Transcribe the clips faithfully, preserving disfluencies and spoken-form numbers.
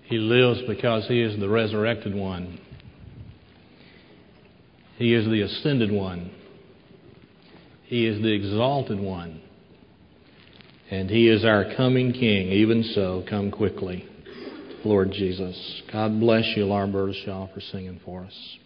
He lives because He is the resurrected one. He is the ascended one. He is the exalted one. And He is our coming King. Even so, come quickly, Lord Jesus. God bless you, Laura Burtishaw, for singing for us.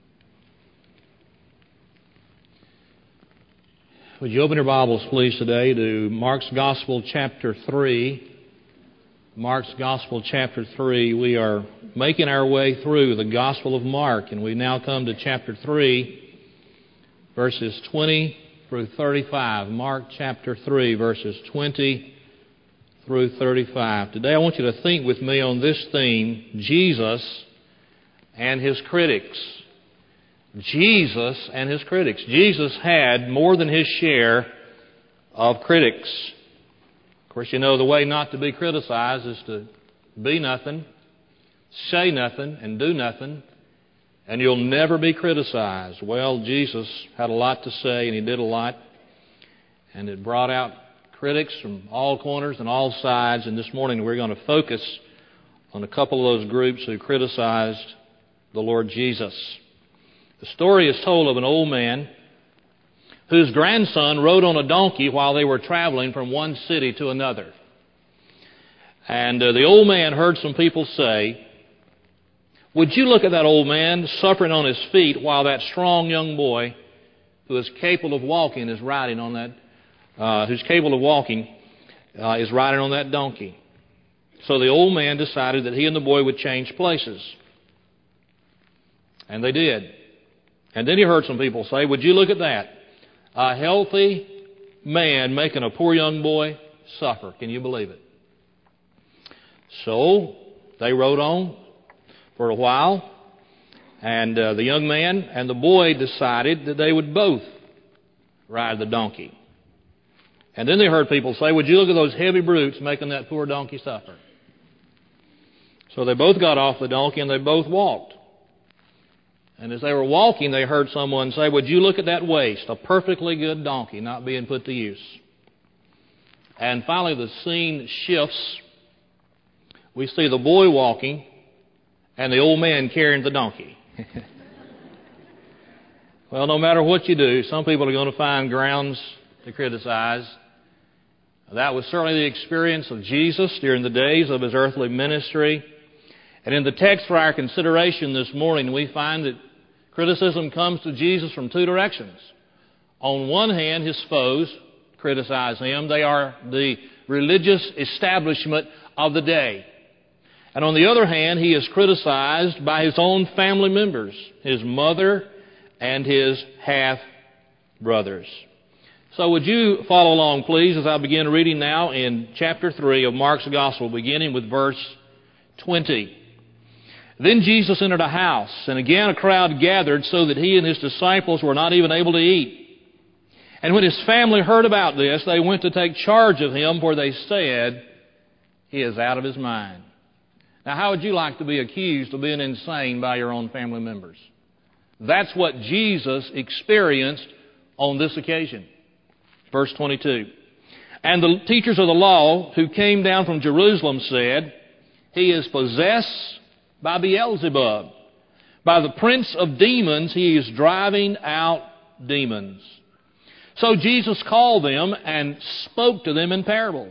Would you open your Bibles, please, today to Mark's Gospel, chapter three. Mark's Gospel, chapter three. We are making our way through the Gospel of Mark, and we now come to chapter three, verses twenty through thirty-five. Mark chapter three, verses twenty through thirty-five. Today I want you to think with me on this theme, Jesus and His critics. Jesus and His critics. Jesus had more than His share of critics. Of course, you know the way not to be criticized is to be nothing, say nothing, and do nothing, and you'll never be criticized. Well, Jesus had a lot to say, and He did a lot, and it brought out critics from all corners and all sides, and this morning we're going to focus on a couple of those groups who criticized the Lord Jesus. The story is told of an old man whose grandson rode on a donkey while they were traveling from one city to another. And uh, the old man heard some people say, "Would you look at that old man suffering on his feet while that strong young boy who is capable of walking is riding on that, uh, who's capable of walking uh, is riding on that donkey." So the old man decided that he and the boy would change places. And they did. And then he heard some people say, "Would you look at that? A healthy man making a poor young boy suffer." Can you believe it? So they rode on for a while, and uh, the young man and the boy decided that they would both ride the donkey. And then they heard people say, "Would you look at those heavy brutes making that poor donkey suffer?" So they both got off the donkey and they both walked. And as they were walking, they heard someone say, "Would you look at that waste, a perfectly good donkey not being put to use?" And finally the scene shifts. We see the boy walking and the old man carrying the donkey. Well, no matter what you do, some people are going to find grounds to criticize. That was certainly the experience of Jesus during the days of His earthly ministry. And in the text for our consideration this morning, we find that criticism comes to Jesus from two directions. On one hand, His foes criticize Him. They are the religious establishment of the day. And on the other hand, He is criticized by His own family members, His mother and His half-brothers. So would you follow along, please, as I begin reading now in chapter three of Mark's Gospel, beginning with verse twenty. "Then Jesus entered a house, and again a crowd gathered so that He and His disciples were not even able to eat. And when His family heard about this, they went to take charge of Him, for they said, 'He is out of his mind.'" Now, how would you like to be accused of being insane by your own family members? That's what Jesus experienced on this occasion. Verse twenty-two. "And the teachers of the law who came down from Jerusalem said, 'He is possessed by Beelzebub. By the prince of demons, he is driving out demons.' So Jesus called them and spoke to them in parables.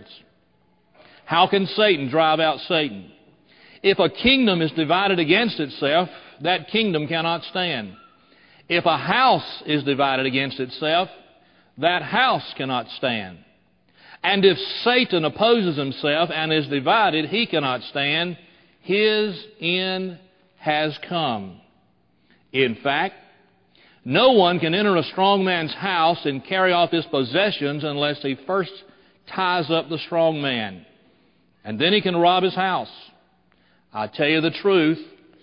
'How can Satan drive out Satan? If a kingdom is divided against itself, that kingdom cannot stand. If a house is divided against itself, that house cannot stand. And if Satan opposes himself and is divided, he cannot stand. His end has come. In fact, no one can enter a strong man's house and carry off his possessions unless he first ties up the strong man. And then he can rob his house. I tell you the truth,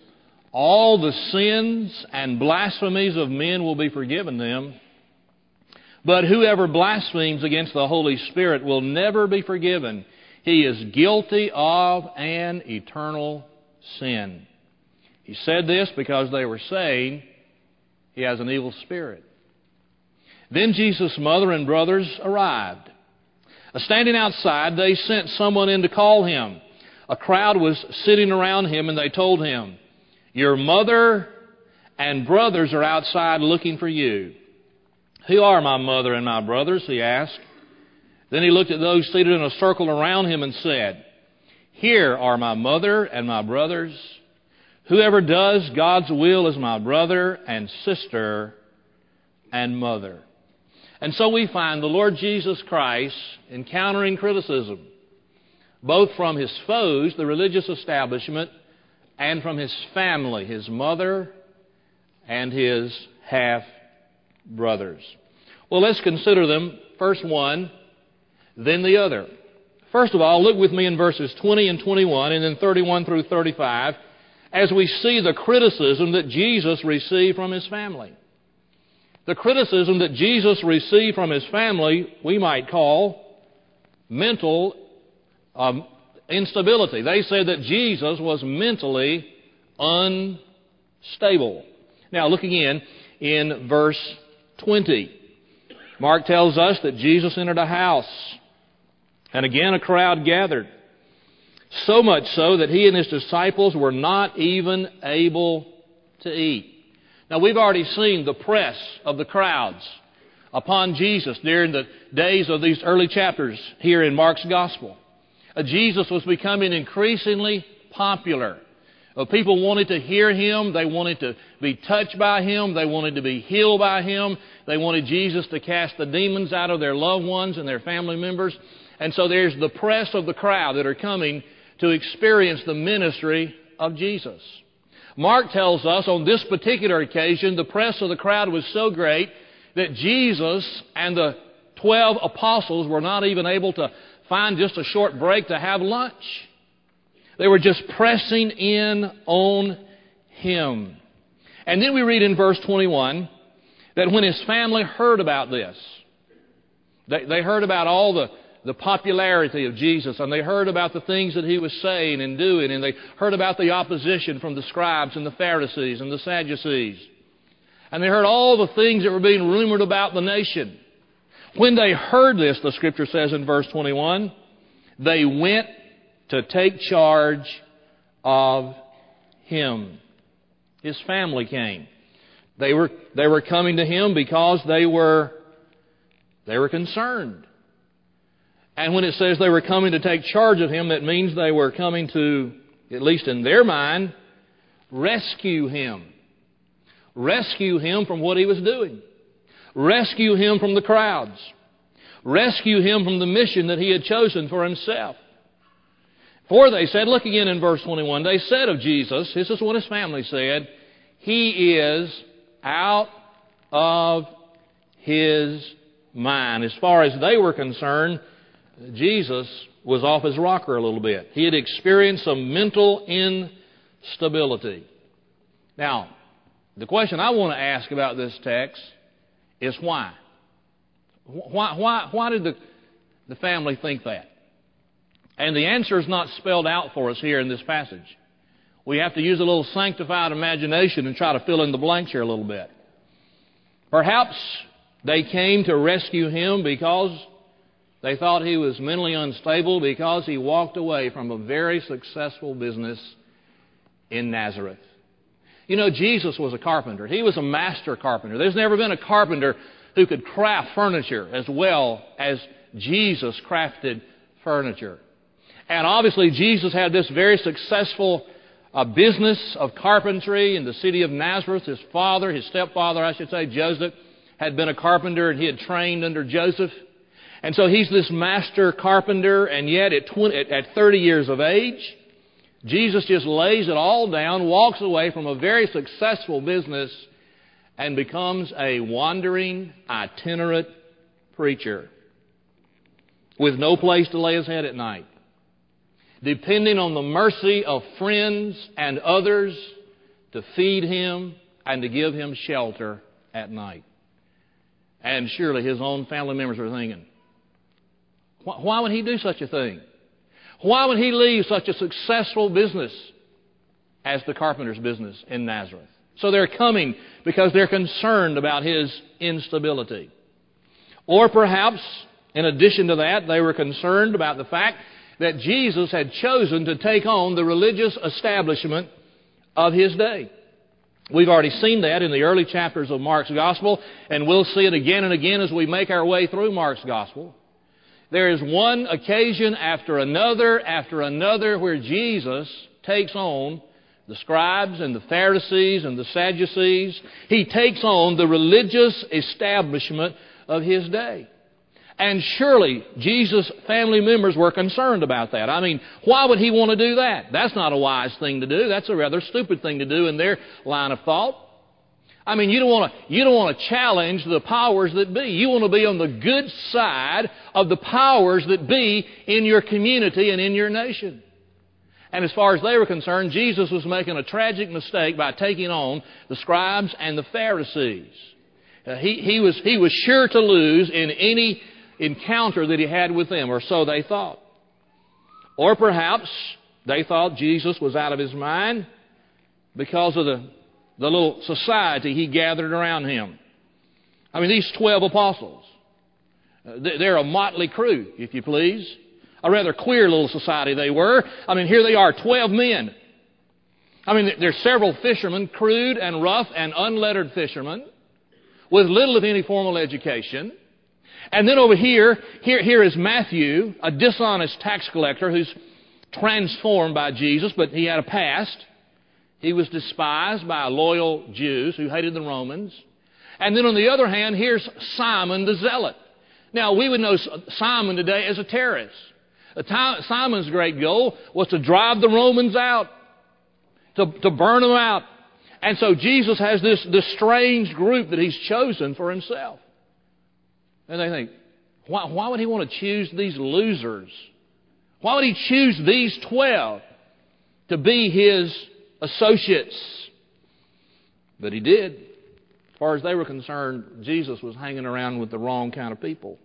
all the sins and blasphemies of men will be forgiven them. But whoever blasphemes against the Holy Spirit will never be forgiven. He is guilty of an eternal sin.' He said this because they were saying he has an evil spirit. Then Jesus' mother and brothers arrived. Standing outside, they sent someone in to call him. a crowd was sitting around him, and they told him, "Your mother and brothers are outside looking for you." "Who are my mother and my brothers?" he asked. Then he looked at those seated in a circle around him and said, "Here are my mother and my brothers. Whoever does God's will is my brother and sister and mother." And so we find the Lord Jesus Christ encountering criticism, both from his foes, the religious establishment, and from his family, his mother and his half-brothers. Well, let's consider them. First one, then the other. First of all, look with me in verses twenty and twenty-one, and then thirty-one through thirty-five, as we see the criticism that Jesus received from his family. The criticism that Jesus received from his family, we might call mental um, instability. They said that Jesus was mentally unstable. Now, looking in, in verse twenty, Mark tells us that Jesus entered a house, and again a crowd gathered, so much so that he and his disciples were not even able to eat. Now, we've already seen the press of the crowds upon Jesus during the days of these early chapters here in Mark's Gospel. Uh, Jesus was becoming increasingly popular. Uh, people wanted to hear him. They wanted to be touched by him. They wanted to be healed by him. They wanted Jesus to cast the demons out of their loved ones and their family members. And so there's the press of the crowd that are coming to experience the ministry of Jesus. Mark tells us on this particular occasion, the press of the crowd was so great that Jesus and the twelve apostles were not even able to find just a short break to have lunch. They were just pressing in on him. And then we read in verse twenty-one that when his family heard about this, they, they heard about all the the popularity of Jesus, and they heard about the things that he was saying and doing, and they heard about the opposition from the scribes and the Pharisees and the Sadducees. And they heard all the things that were being rumored about the nation. When they heard this, the Scripture says in verse twenty-one, they went to take charge of him. His family came. They were, they were coming to him because they were, they were concerned. And when it says they were coming to take charge of him, that means they were coming to, at least in their mind, rescue him. Rescue him from what he was doing. Rescue him from the crowds. Rescue him from the mission that he had chosen for himself. For they said, look again in verse twenty-one, they said of Jesus, this is what his family said, he is out of his mind. As far as they were concerned, Jesus was off his rocker a little bit. He had experienced some mental instability. Now, the question I want to ask about this text is why? Why, why, why did the, the family think that? And the answer is not spelled out for us here in this passage. We have to use a little sanctified imagination and try to fill in the blanks here a little bit. Perhaps they came to rescue him because they thought he was mentally unstable because he walked away from a very successful business in Nazareth. You know, Jesus was a carpenter. He was a master carpenter. There's never been a carpenter who could craft furniture as well as Jesus crafted furniture. And obviously Jesus had this very successful uh, business of carpentry in the city of Nazareth. His father, his stepfather, I should say, Joseph, had been a carpenter, and he had trained under Joseph. And so he's this master carpenter, and yet at, twenty, at thirty years of age, Jesus just lays it all down, walks away from a very successful business, and becomes a wandering, itinerant preacher with no place to lay his head at night, depending on the mercy of friends and others to feed him and to give him shelter at night. And surely his own family members are thinking, why would he do such a thing? Why would he leave such a successful business as the carpenter's business in Nazareth? So they're coming because they're concerned about his instability. Or perhaps, in addition to that, they were concerned about the fact that Jesus had chosen to take on the religious establishment of His day. We've already seen that in the early chapters of Mark's Gospel, and we'll see it again and again as we make our way through Mark's Gospel. There is one occasion after another after another where Jesus takes on the scribes and the Pharisees and the Sadducees. He takes on the religious establishment of His day. And surely Jesus' family members were concerned about that. I mean, why would He want to do that? That's not a wise thing to do. That's a rather stupid thing to do in their line of thought. I mean, you don't want to, you don't want to challenge the powers that be. You want to be on the good side of the powers that be in your community and in your nation. And as far as they were concerned, Jesus was making a tragic mistake by taking on the scribes and the Pharisees. Uh, he, he was, he was sure to lose in any encounter that He had with them, or so they thought. Or perhaps they thought Jesus was out of His mind because of the, the little society He gathered around Him. I mean, these twelve apostles, uh, they're a motley crew, if you please. A rather queer little society they were. I mean, here they are, twelve men. I mean, there's several fishermen, crude and rough and unlettered fishermen, with little, if any, formal education. And then over here, here, here is Matthew, a dishonest tax collector who's transformed by Jesus, but he had a past. He was despised by loyal Jews who hated the Romans. And then on the other hand, here's Simon the Zealot. Now, we would know Simon today as a terrorist. Simon's great goal was to drive the Romans out, to, to burn them out. And so Jesus has this, this strange group that He's chosen for Himself. And they think, why, why would He want to choose these losers? Why would He choose these twelve to be His associates? But He did. As far as they were concerned, Jesus was hanging around with the wrong kind of people.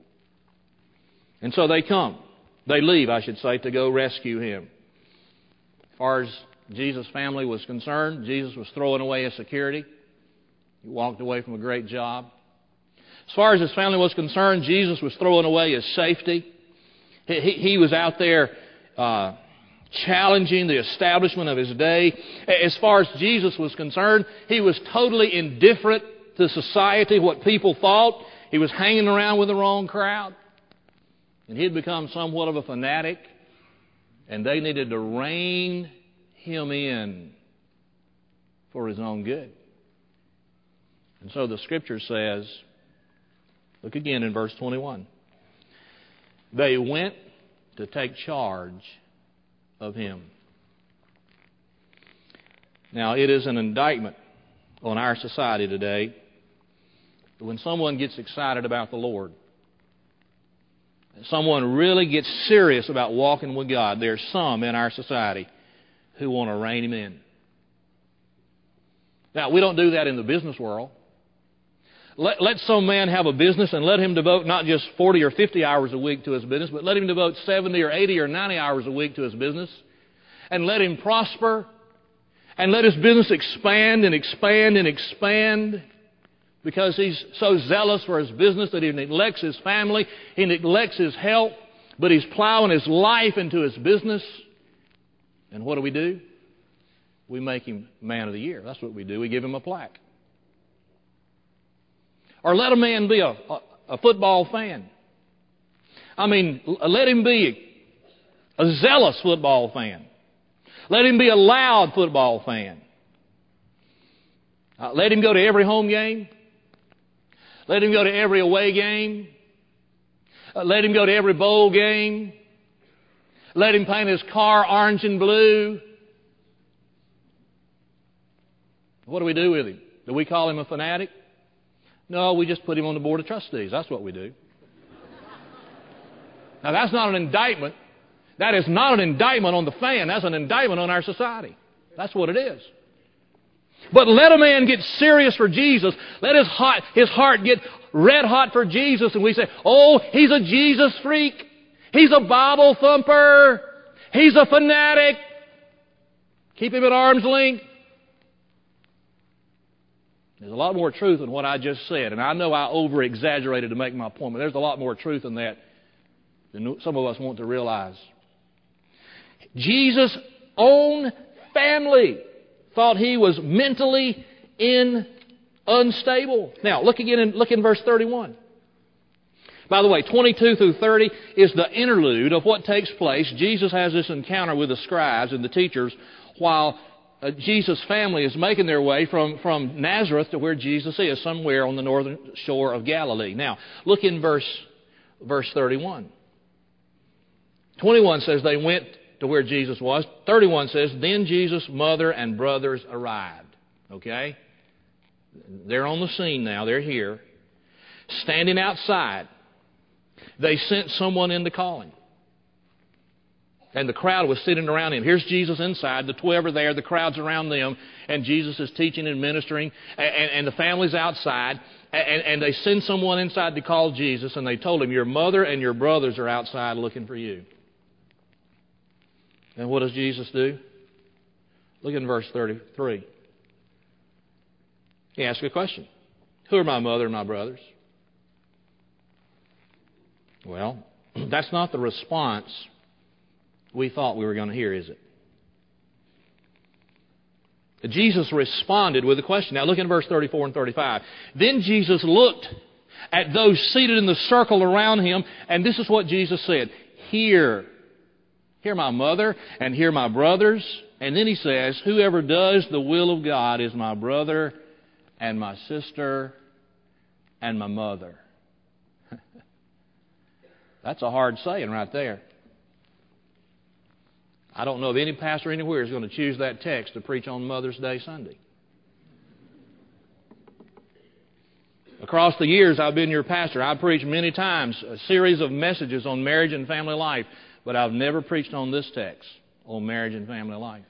And so they come. They leave, I should say, to go rescue Him. As far as Jesus' family was concerned, Jesus was throwing away His security. He walked away from a great job. As far as His family was concerned, Jesus was throwing away His safety. He, he, he was out there uh, challenging the establishment of His day. As far as Jesus was concerned, He was totally indifferent to society, what people thought. He was hanging around with the wrong crowd. And he had become somewhat of a fanatic. And they needed to rein Him in for His own good. And so the Scripture says, look again in verse twenty-one. They went to take charge of Him. Now, it is an indictment on our society today that when someone gets excited about the Lord, someone really gets serious about walking with God, there's some in our society who want to rein Him in. Now, we don't do that in the business world. Let, let some man have a business and let him devote not just forty or fifty hours a week to his business, but let him devote seventy or eighty or ninety hours a week to his business. And let him prosper. And let his business expand and expand and expand. Because he's so zealous for his business that he neglects his family. He neglects his health. But he's plowing his life into his business. And what do we do? We make him man of the year. That's what we do. We give him a plaque. Or let a man be a, a, a football fan. I mean, let him be a zealous football fan. Let him be a loud football fan. Uh, let him go to every home game. Let him go to every away game. Uh, let him go to every bowl game. Let him paint his car orange and blue. What do we do with him? Do we call him a fanatic? No, we just put him on the board of trustees. That's what we do. Now, that's not an indictment. That is not an indictment on the fan. That's an indictment on our society. That's what it is. But let a man get serious for Jesus. Let his heart, his heart get red hot for Jesus. And we say, oh, he's a Jesus freak. He's a Bible thumper. He's a fanatic. Keep him at arm's length. There's a lot more truth in what I just said. And I know I over-exaggerated to make my point, but there's a lot more truth in that than some of us want to realize. Jesus' own family thought he was mentally in unstable. Now, look again in, look in verse thirty-one. By the way, twenty-two through thirty is the interlude of what takes place. Jesus has this encounter with the scribes and the teachers while uh, Jesus' family is making their way from, from Nazareth to where Jesus is, somewhere on the northern shore of Galilee. Now, look in verse, verse thirty-one. twenty-one says they went to where Jesus was. thirty-one says, then Jesus' mother and brothers arrived. Okay? They're on the scene now. They're here. Standing outside. They sent someone in to call him. And the crowd was sitting around him. Here's Jesus inside. The twelve are there. The crowd's around them. And Jesus is teaching and ministering. And, and the family's outside. And, and they send someone inside to call Jesus. And they told him, your mother and your brothers are outside looking for you. And what does Jesus do? Look in verse thirty-three. He asks a question. Who are my mother and my brothers? Well, that's not the response we thought we were going to hear, is it? Jesus responded with a question. Now look in verse thirty-four and thirty-five. Then Jesus looked at those seated in the circle around him, and this is what Jesus said. Hear, hear my mother and hear my brothers. And then he says, whoever does the will of God is my brother and my sister and my mother. That's a hard saying right there. I don't know of any pastor anywhere who's going to choose that text to preach on Mother's Day Sunday. Across the years I've been your pastor, I've preached many times a series of messages on marriage and family life, but I've never preached on this text on marriage and family life.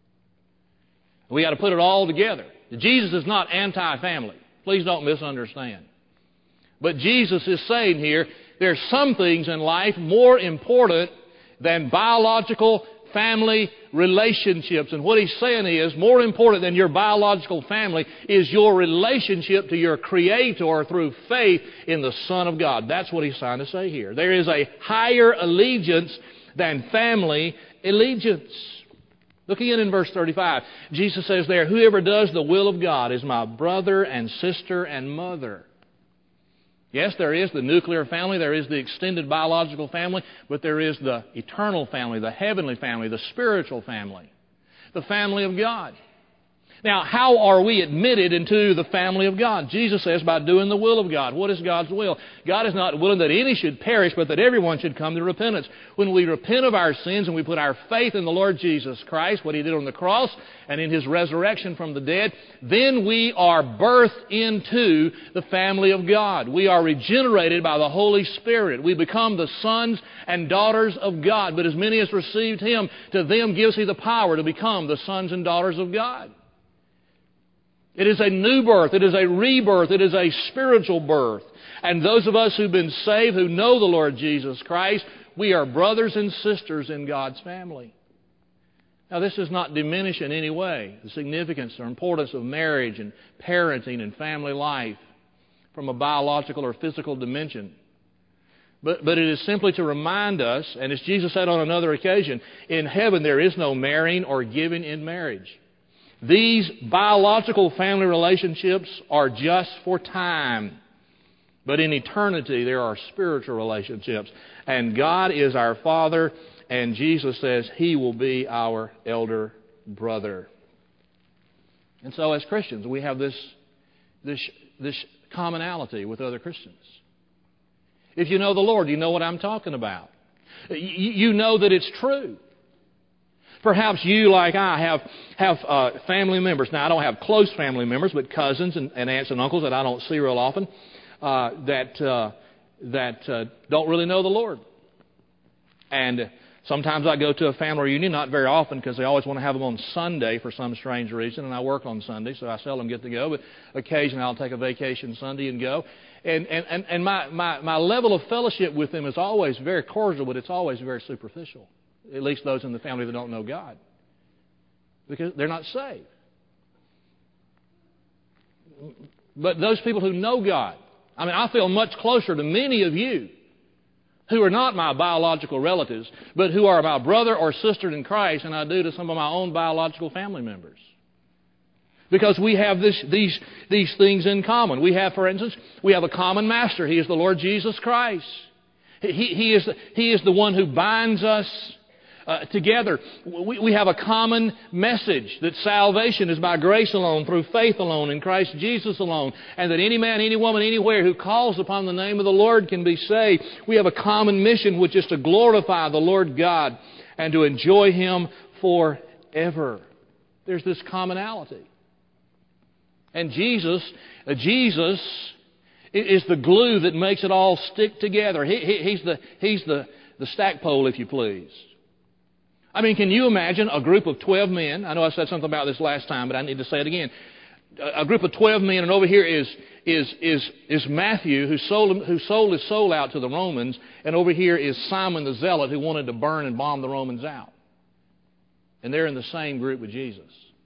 We got to put it all together. Jesus is not anti-family. Please don't misunderstand. But Jesus is saying here, there are some things in life more important than biological family relationships. And what he's saying is, more important than your biological family is your relationship to your Creator through faith in the Son of God. That's what he's trying to say here. There is a higher allegiance than family allegiance. Look again in verse thirty-five. Jesus says there, whoever does the will of God is my brother and sister and mother. Yes, there is the nuclear family, there is the extended biological family, but there is the eternal family, the heavenly family, the spiritual family, the family of God. Now, how are we admitted into the family of God? Jesus says by doing the will of God. What is God's will? God is not willing that any should perish, but that everyone should come to repentance. When we repent of our sins and we put our faith in the Lord Jesus Christ, what He did on the cross and in His resurrection from the dead, then we are birthed into the family of God. We are regenerated by the Holy Spirit. We become the sons and daughters of God. But as many as received Him, to them gives He the power to become the sons and daughters of God. It is a new birth. It is a rebirth. It is a spiritual birth. And those of us who've been saved, who know the Lord Jesus Christ, we are brothers and sisters in God's family. Now, this does not diminish in any way the significance or importance of marriage and parenting and family life from a biological or physical dimension. But, but it is simply to remind us, and as Jesus said on another occasion, in heaven there is no marrying or giving in marriage. These biological family relationships are just for time. But in eternity, there are spiritual relationships. And God is our Father, and Jesus says He will be our elder brother. And so as Christians, we have this, this, this commonality with other Christians. If you know the Lord, you know what I'm talking about. You, you know that it's true. Perhaps you, like I, have have uh, family members. Now, I don't have close family members, but cousins and, and aunts and uncles that I don't see real often uh, that uh, that uh, don't really know the Lord. And sometimes I go to a family reunion, not very often because they always want to have them on Sunday for some strange reason, and I work on Sunday, so I seldom get to go. But occasionally I'll take a vacation Sunday and go. And and, and, and my, my, my level of fellowship with them is always very cordial, but it's always very superficial. At least those in the family that don't know God. Because they're not saved. But those people who know God, I mean, I feel much closer to many of you who are not my biological relatives, but who are my brother or sister in Christ, than I do to some of my own biological family members. Because we have this, these, these things in common. We have, for instance, we have a common master. He is the Lord Jesus Christ. He, he, is, he is the one who binds us uh, together. We, we have a common message that salvation is by grace alone, through faith alone, in Christ Jesus alone, and that any man, any woman, anywhere who calls upon the name of the Lord can be saved. We have a common mission, which is to glorify the Lord God and to enjoy Him forever. There's this commonality. And Jesus, uh, Jesus is the glue that makes it all stick together. He, he, he's the, he's the, the stack pole, if you please. I mean, can you imagine a group of twelve men? I know I said something about this last time, but I need to say it again. A, a group of twelve men, and over here is is is is Matthew, who sold who sold his soul out to the Romans, and over here is Simon the Zealot, who wanted to burn and bomb the Romans out. And they're in the same group with Jesus.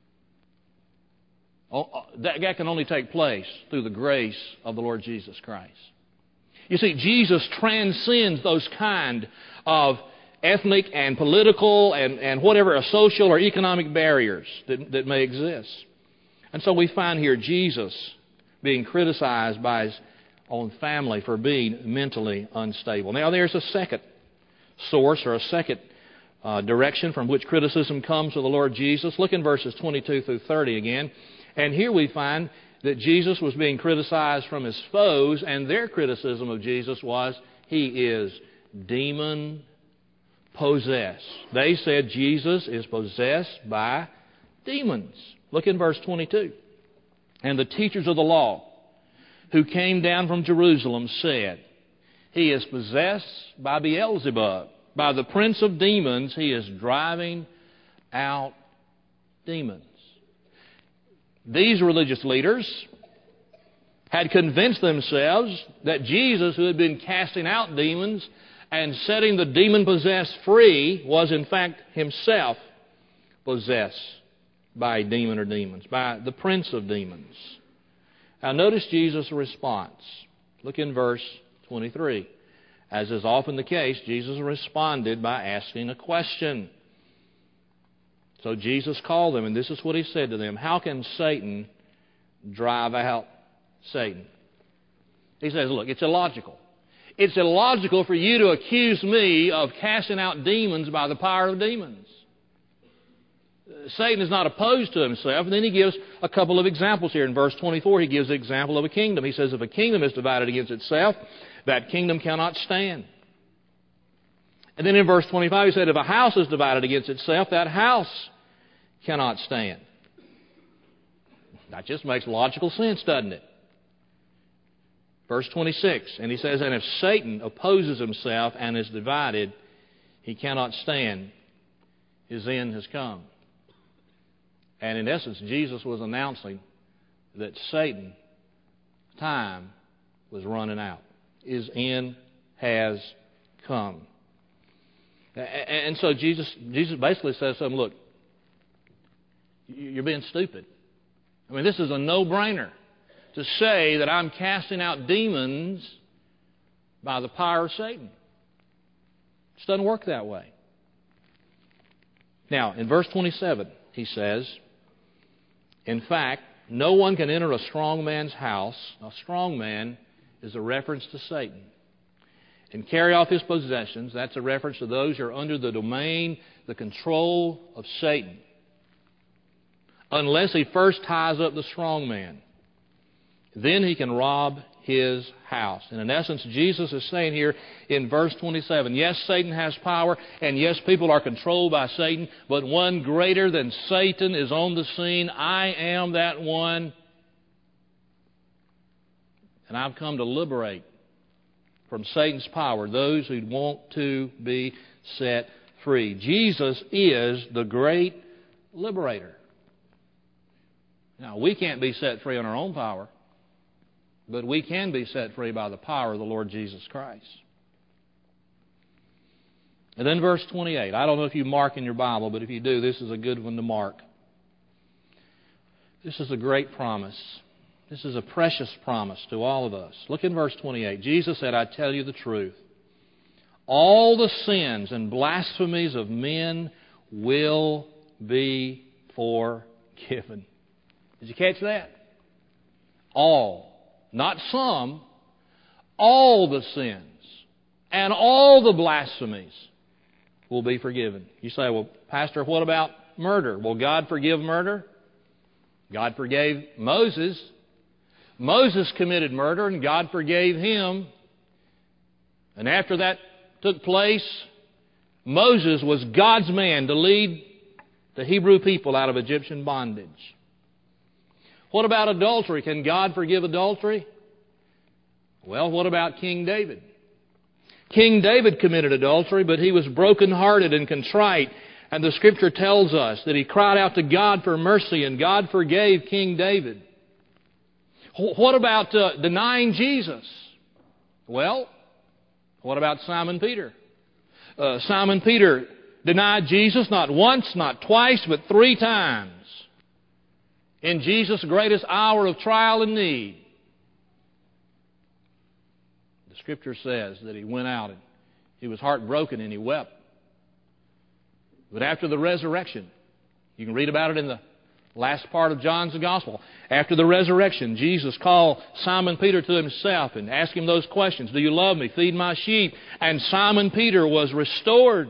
That, that can only take place through the grace of the Lord Jesus Christ. You see, Jesus transcends those kind of ethnic and political and, and whatever social or economic barriers that, that may exist. And so we find here Jesus being criticized by his own family for being mentally unstable. Now there's a second source or a second uh, direction from which criticism comes to the Lord Jesus. Look in verses twenty-two through thirty again. And here we find that Jesus was being criticized from his foes, and their criticism of Jesus was, He is demon possessed. They said Jesus is possessed by demons. Look in verse twenty-two. And the teachers of the law who came down from Jerusalem said, He is possessed by Beelzebub. By the prince of demons, he is driving out demons. These religious leaders had convinced themselves that Jesus, who had been casting out demons and setting the demon-possessed free, was in fact himself possessed by a demon or demons, by the prince of demons. Now notice Jesus' response. Look in verse twenty-three. As is often the case, Jesus responded by asking a question. So Jesus called them, and this is what He said to them. How can Satan drive out Satan? He says, look, it's illogical. It's illogical for you to accuse me of casting out demons by the power of demons. Satan is not opposed to himself. And then He gives a couple of examples here. In verse twenty-four, He gives the example of a kingdom. He says, if a kingdom is divided against itself, that kingdom cannot stand. And then in verse twenty-five, He said, if a house is divided against itself, that house cannot stand. That just makes logical sense, doesn't it? Verse twenty-six, and He says, and if Satan opposes himself and is divided, he cannot stand. His end has come. And in essence, Jesus was announcing that Satan's time was running out. His end has come. And so Jesus, Jesus basically says something, look, you're being stupid. I mean, this is a no-brainer to say that I'm casting out demons by the power of Satan. It just doesn't work that way. Now, in verse twenty-seven, He says, in fact, no one can enter a strong man's house. A strong man is a reference to Satan. And carry off his possessions. That's a reference to those who are under the domain, the control of Satan. Unless he first ties up the strong man. Then he can rob his house. And in essence, Jesus is saying here in verse twenty-seven, yes, Satan has power, and yes, people are controlled by Satan, but one greater than Satan is on the scene. I am that one. And I've come to liberate from Satan's power those who want to be set free. Jesus is the great liberator. Now, we can't be set free on our own power, but we can be set free by the power of the Lord Jesus Christ. And then verse twenty-eight. I don't know if you mark in your Bible, but if you do, this is a good one to mark. This is a great promise. This is a precious promise to all of us. Look in verse twenty-eight. Jesus said, I tell you the truth. all the sins and blasphemies of men will be forgiven. Did you catch that? All. Not some. All the sins and all the blasphemies will be forgiven. You say, well, Pastor, what about murder? Will God forgive murder? God forgave Moses. Moses committed murder and God forgave him. And after that took place, Moses was God's man to lead the Hebrew people out of Egyptian bondage. What about adultery? Can God forgive adultery? Well, what about King David? King David committed adultery, but he was brokenhearted and contrite. And the Scripture tells us that he cried out to God for mercy, and God forgave King David. What about uh, denying Jesus? Well, what about Simon Peter? Uh, Simon Peter denied Jesus not once, not twice, but three times in Jesus' greatest hour of trial and need. The Scripture says that he went out and he was heartbroken and he wept. But after the resurrection, you can read about it in the last part of John's Gospel. After the resurrection, Jesus called Simon Peter to himself and asked him those questions. Do you love me? Feed my sheep. And Simon Peter was restored.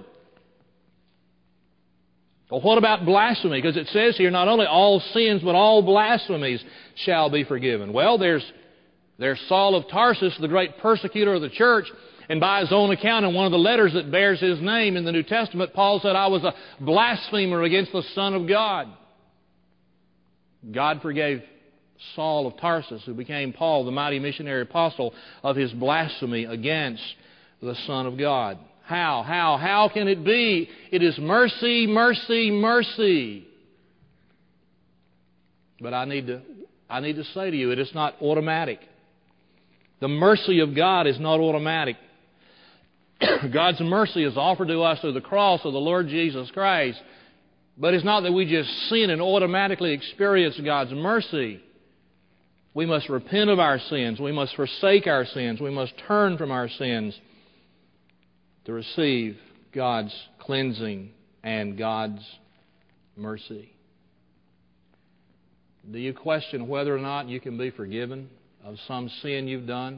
Well, what about blasphemy? Because it says here, not only all sins, but all blasphemies shall be forgiven. Well, there's, there's Saul of Tarsus, the great persecutor of the church. And by his own account, in one of the letters that bears his name in the New Testament, Paul said, I was a blasphemer against the Son of God. God forgave Saul of Tarsus, who became Paul, the mighty missionary apostle, of his blasphemy against the Son of God. How? How? How can it be? It is mercy, mercy, mercy. But I need to, I need to say to you, it is not automatic. The mercy of God is not automatic. God's mercy is offered to us through the cross of the Lord Jesus Christ. But it's not that we just sin and automatically experience God's mercy. We must repent of our sins. We must forsake our sins. We must turn from our sins to receive God's cleansing and God's mercy. Do you question whether or not you can be forgiven of some sin you've done?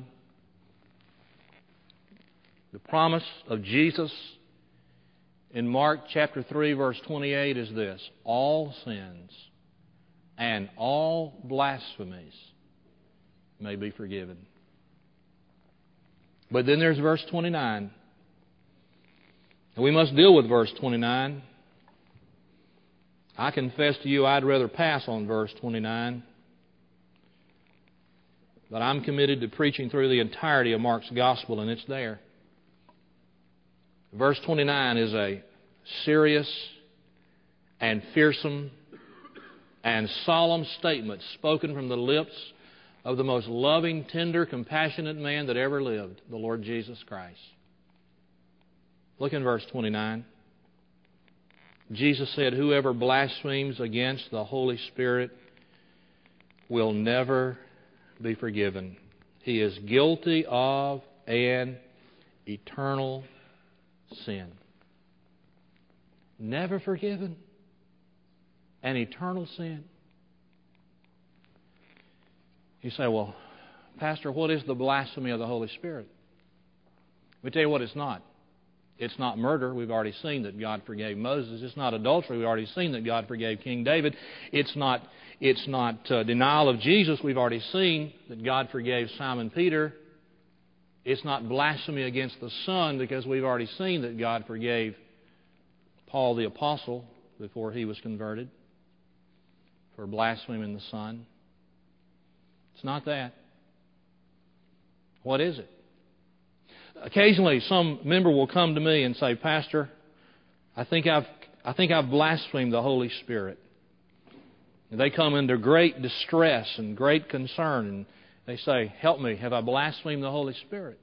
The promise of Jesus in Mark chapter three, verse twenty-eight is this: all sins and all blasphemies may be forgiven. But then there's verse twenty-nine. And we must deal with verse twenty-nine. I confess to you I'd rather pass on verse twenty-nine. But I'm committed to preaching through the entirety of Mark's Gospel, and it's there. Verse twenty-nine is a serious and fearsome and solemn statement spoken from the lips of the most loving, tender, compassionate man that ever lived, the Lord Jesus Christ. Look in verse twenty-nine. Jesus said, whoever blasphemes against the Holy Spirit will never be forgiven. He is guilty of an eternal sin. Never forgiven. An eternal sin. You say, well, Pastor, what is the blasphemy of the Holy Spirit? Let me tell you what it's not. It's not murder. We've already seen that God forgave Moses. It's not adultery. We've already seen that God forgave King David. It's not, it's not uh, denial of Jesus. We've already seen that God forgave Simon Peter. It's not blasphemy against the Son, because we've already seen that God forgave Paul the Apostle before he was converted for blaspheming the Son. It's not that. What is it? Occasionally, some member will come to me and say, Pastor, I think I've, I think I've blasphemed the Holy Spirit. And they come under great distress and great concern, and they say, help me, have I blasphemed the Holy Spirit?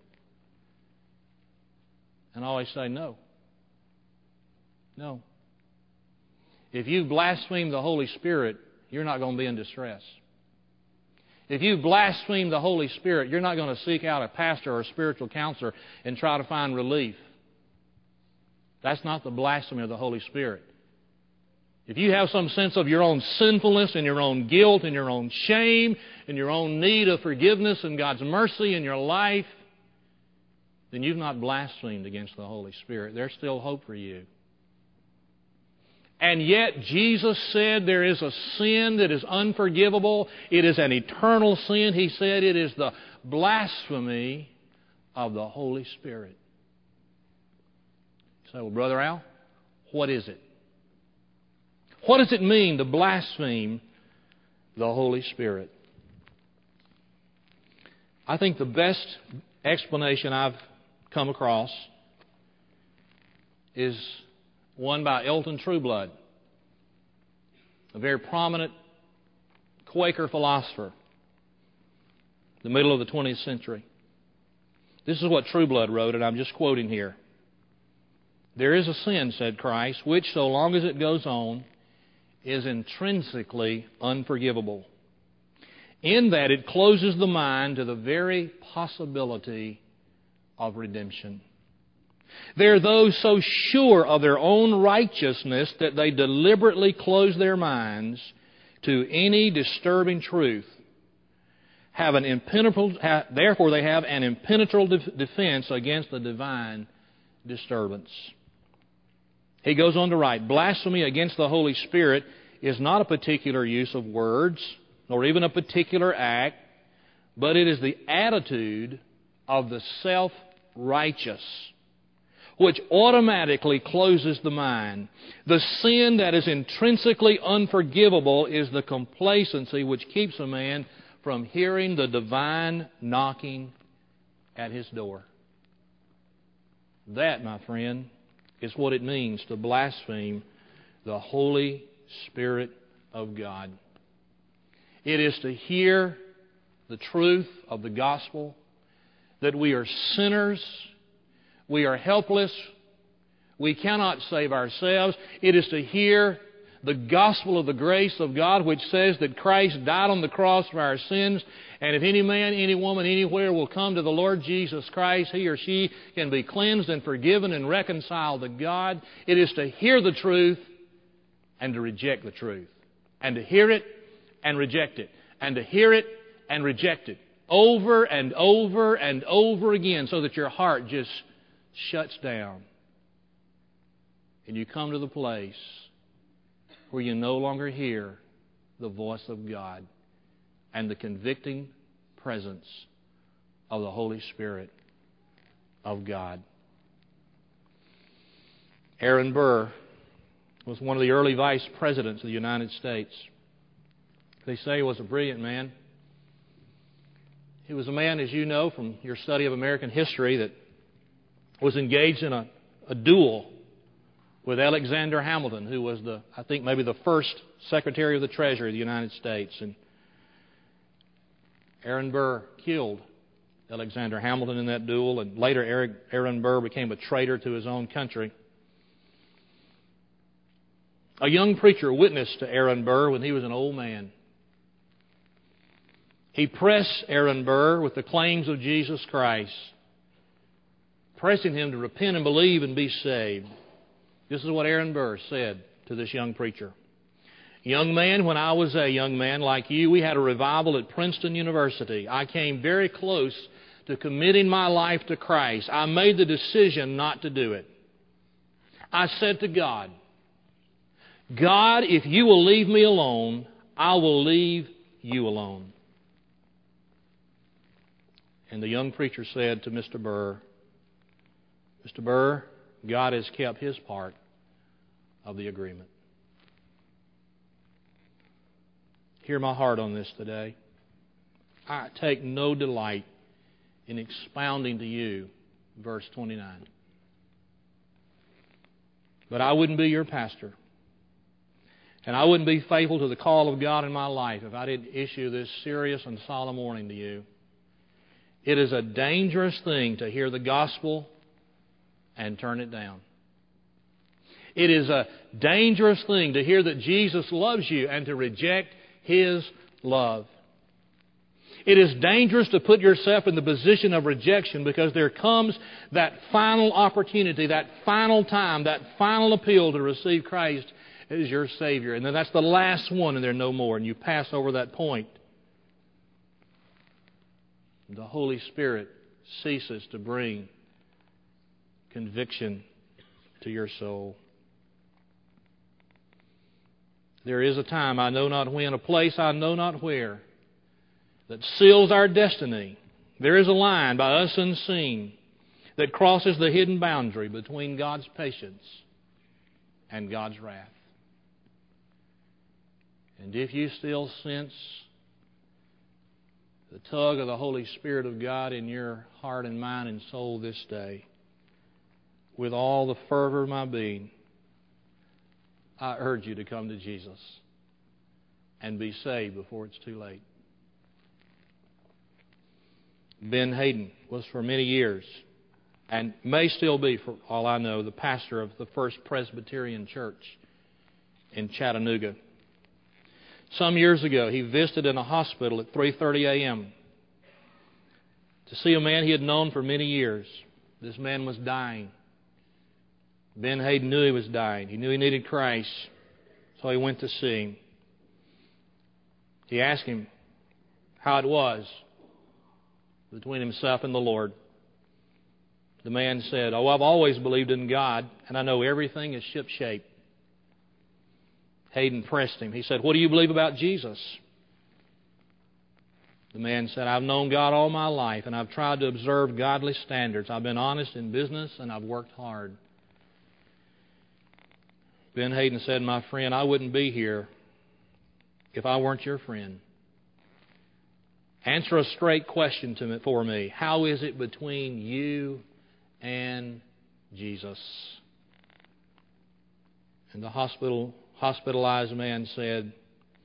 And I always say, no. No. If you blaspheme the Holy Spirit, you're not going to be in distress. If you blaspheme the Holy Spirit, you're not going to seek out a pastor or a spiritual counselor and try to find relief. That's not the blasphemy of the Holy Spirit. If you have some sense of your own sinfulness and your own guilt and your own shame and your own need of forgiveness and God's mercy in your life, then you've not blasphemed against the Holy Spirit. There's still hope for you. And yet Jesus said there is a sin that is unforgivable. It is an eternal sin. He said it is the blasphemy of the Holy Spirit. So, well, Brother Al, what is it? What does it mean to blaspheme the Holy Spirit? I think the best explanation I've come across is one by Elton Trueblood, a very prominent Quaker philosopher, the middle of the twentieth century. This is what Trueblood wrote, and I'm just quoting here. There is a sin, said Christ, which, so long as it goes on, is intrinsically unforgivable, in that it closes the mind to the very possibility of redemption. There are those so sure of their own righteousness that they deliberately close their minds to any disturbing truth. Have an impenetrable, have, therefore, they have an impenetrable defense against the divine disturbance. He goes on to write, blasphemy against the Holy Spirit is not a particular use of words, nor even a particular act, but it is the attitude of the self-righteous, which automatically closes the mind. The sin that is intrinsically unforgivable is the complacency which keeps a man from hearing the divine knocking at his door. That, my friend, is what it means to blaspheme the Holy Spirit of God. It is to hear the truth of the gospel, that we are sinners, we are helpless, we cannot save ourselves. It is to hear the gospel of the grace of God, which says that Christ died on the cross for our sins, and if any man, any woman, anywhere will come to the Lord Jesus Christ, he or she can be cleansed and forgiven and reconciled to God. It is to hear the truth and to reject the truth, and to hear it and reject it, and to hear it and reject it, over and over and over again, so that your heart just shuts down. And you come to the place where you no longer hear the voice of God and the convicting presence of the Holy Spirit of God. Aaron Burr was one of the early vice presidents of the United States. They say he was a brilliant man. He was a man, as you know from your study of American history, that was engaged in a, a duel with Alexander Hamilton, who was the, I think, maybe the first Secretary of the Treasury of the United States. And Aaron Burr killed Alexander Hamilton in that duel, and later Aaron Burr became a traitor to his own country. A young preacher witnessed to Aaron Burr when he was an old man. He pressed Aaron Burr with the claims of Jesus Christ, pressing him to repent and believe and be saved. This is what Aaron Burr said to this young preacher. Young man, when I was a young man like you, we had a revival at Princeton University. I came very close to committing my life to Christ. I made the decision not to do it. I said to God, God, if you will leave me alone, I will leave you alone. And the young preacher said to Mister Burr, Mister Burr, God has kept His part of the agreement. Hear my heart on this today. I take no delight in expounding to you verse twenty-nine. But I wouldn't be your pastor, and I wouldn't be faithful to the call of God in my life if I didn't issue this serious and solemn warning to you. It is a dangerous thing to hear the gospel and turn it down. It is a dangerous thing to hear that Jesus loves you and to reject His love. It is dangerous to put yourself in the position of rejection, because there comes that final opportunity, that final time, that final appeal to receive Christ as your Savior. And then that's the last one, and there's no more. And you pass over that point. The Holy Spirit ceases to bring conviction to your soul. There is a time, I know not when, a place I know not where, that seals our destiny. There is a line by us unseen that crosses the hidden boundary between God's patience and God's wrath. And if you still sense the tug of the Holy Spirit of God in your heart and mind and soul this day, with all the fervor of my being, I urge you to come to Jesus and be saved before it's too late. Ben Hayden was for many years, and may still be, for all I know, the pastor of the First Presbyterian Church in Chattanooga. Some years ago, he visited in a hospital at three thirty a.m. to see a man he had known for many years. This man was dying. Ben Hayden knew he was dying. He knew he needed Christ, so he went to see him. He asked him how it was between himself and the Lord. The man said, "Oh, I've always believed in God, and I know everything is shipshape." Hayden pressed him. He said, "What do you believe about Jesus?" The man said, "I've known God all my life, and I've tried to observe godly standards. I've been honest in business, and I've worked hard." Ben Hayden said, "My friend, I wouldn't be here if I weren't your friend. Answer a straight question to me, for me. How is it between you and Jesus?" And the hospital hospitalized man said,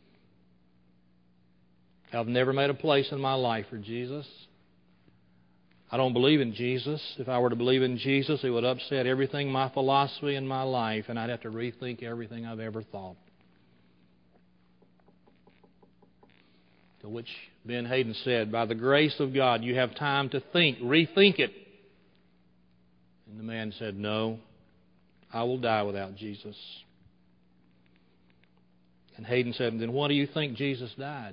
"I've never made a place in my life for Jesus. I don't believe in Jesus. If I were to believe in Jesus, it would upset everything, my philosophy in my life, and I'd have to rethink everything I've ever thought." To which Ben Hayden said, "By the grace of God, you have time to think, rethink it." And the man said, "No, I will die without Jesus." And Hayden said, "Then why do you think Jesus died?"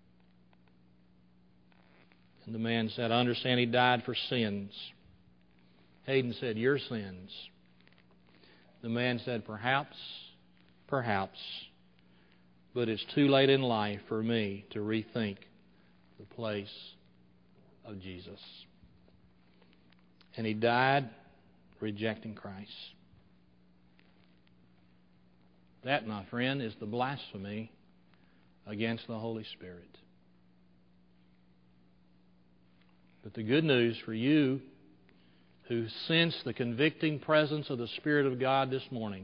And the man said, "I understand He died for sins." Hayden said, "Your sins." The man said, "Perhaps, perhaps, but it's too late in life for me to rethink the place of Jesus." And he died rejecting Christ. That, my friend, is the blasphemy against the Holy Spirit. But the good news for you who sense the convicting presence of the Spirit of God this morning,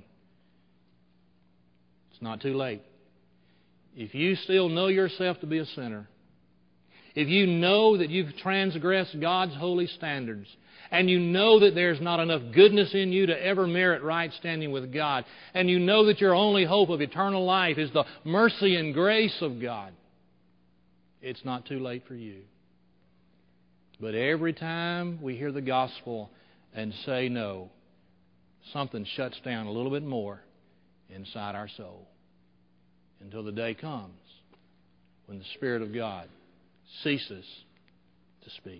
it's not too late. If you still know yourself to be a sinner, if you know that you've transgressed God's holy standards, and you know that there's not enough goodness in you to ever merit right standing with God, and you know that your only hope of eternal life is the mercy and grace of God, it's not too late for you. But every time we hear the gospel and say no, something shuts down a little bit more inside our soul until the day comes when the Spirit of God ceases to speak.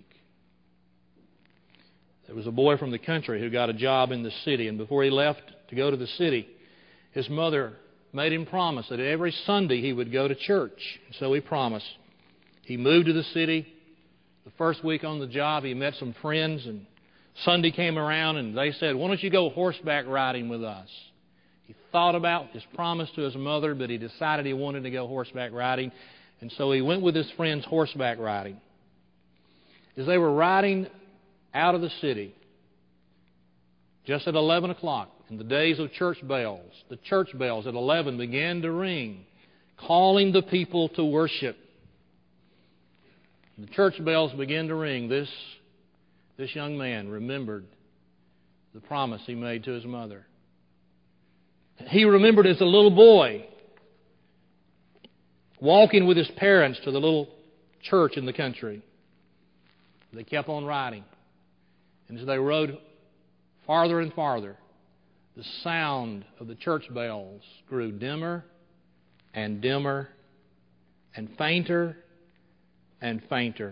There was a boy from the country who got a job in the city, and before he left to go to the city, his mother made him promise that every Sunday he would go to church. So he promised. He moved to the city. The first week on the job, he met some friends, and Sunday came around, and they said, "Why don't you go horseback riding with us?" He thought about his promise to his mother, but he decided he wanted to go horseback riding, and so he went with his friends horseback riding. As they were riding out of the city, just at eleven o'clock, in the days of church bells, the church bells at eleven began to ring, calling the people to worship. The church bells began to ring. This, this young man remembered the promise he made to his mother. He remembered as a little boy walking with his parents to the little church in the country. They kept on riding. And as they rode farther and farther, the sound of the church bells grew dimmer and dimmer and fainter and fainter.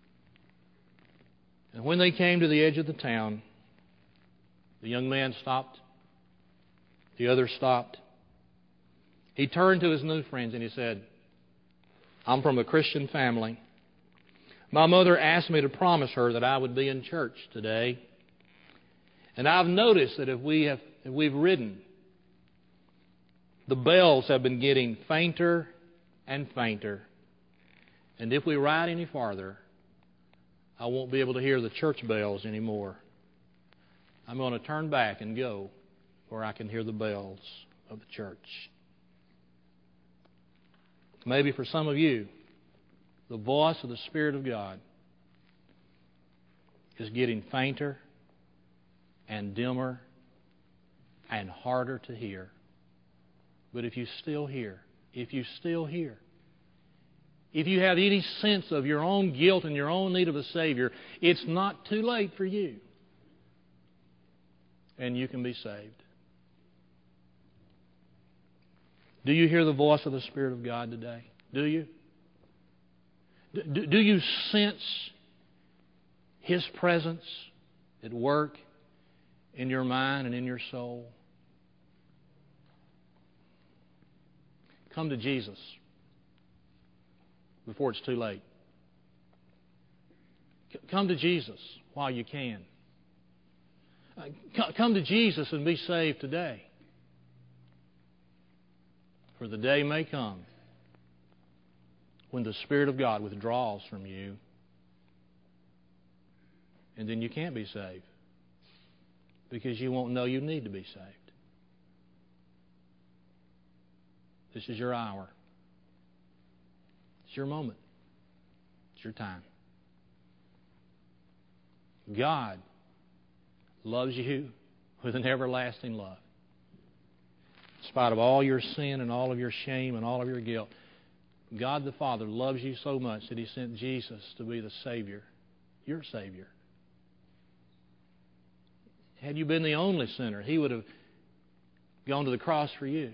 And when they came to the edge of the town, the young man stopped. The other stopped. He turned to his new friends and he said, I'm from a Christian family. My mother asked me to promise her that I would be in church today. And I've noticed that if we have, if we've ridden, the bells have been getting fainter and fainter. And if we ride any farther, I won't be able to hear the church bells anymore. I'm going to turn back and go where I can hear the bells of the church. Maybe for some of you, the voice of the Spirit of God is getting fainter and dimmer and harder to hear. But if you still hear, if you still hear, if you have any sense of your own guilt and your own need of a Savior, it's not too late for you. And you can be saved. Do you hear the voice of the Spirit of God today? Do you? Do, do you sense His presence at work in your mind and in your soul? Come to Jesus before it's too late. Come to Jesus while you can. Come to Jesus and be saved today. For the day may come when the Spirit of God withdraws from you, and then you can't be saved because you won't know you need to be saved. This is your hour. It's your moment. It's your time. God loves you with an everlasting love. In spite of all your sin and all of your shame and all of your guilt, God the Father loves you so much that He sent Jesus to be the Savior, your Savior. Had you been the only sinner, He would have gone to the cross for you.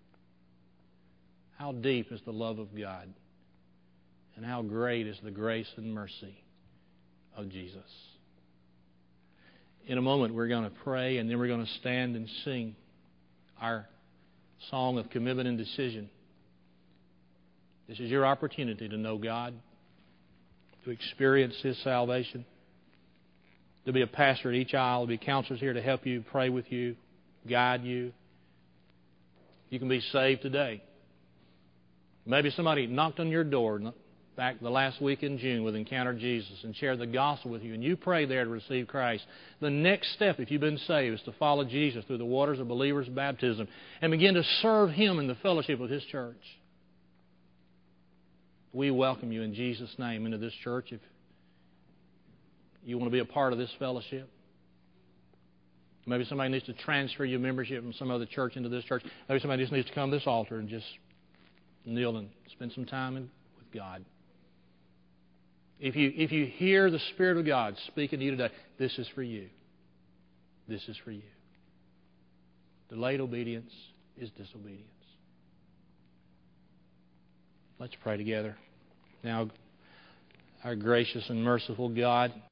How deep is the love of God, and how great is the grace and mercy of Jesus. In a moment, we're going to pray, and then we're going to stand and sing our song of commitment and decision. This is your opportunity to know God, to experience His salvation, to be a pastor at each aisle, to be counselors here to help you, pray with you, guide you. You can be saved today. Maybe somebody knocked on your door back the last week in June with Encounter Jesus and shared the gospel with you, and you prayed there to receive Christ. The next step, if you've been saved, is to follow Jesus through the waters of believers' baptism and begin to serve Him in the fellowship of His church. We welcome you in Jesus' name into this church. If you want to be a part of this fellowship, maybe somebody needs to transfer your membership from some other church into this church. Maybe somebody just needs to come to this altar and just kneel and spend some time in, with God. If you, if you hear the Spirit of God speaking to you today, this is for you. This is for you. Delayed obedience is disobedience. Let's pray together. Now, our gracious and merciful God,